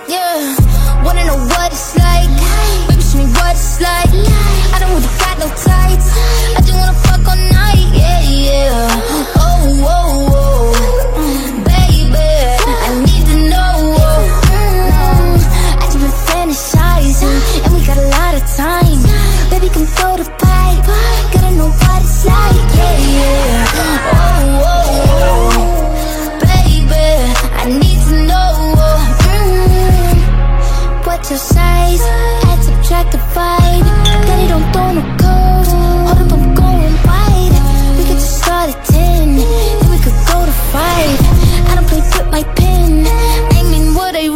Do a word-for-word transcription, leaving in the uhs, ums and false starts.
Yeah, wanna know what it's like? Baby, show me what it's like. I don't really got no tights. I just wanna fuck all night. Yeah, yeah.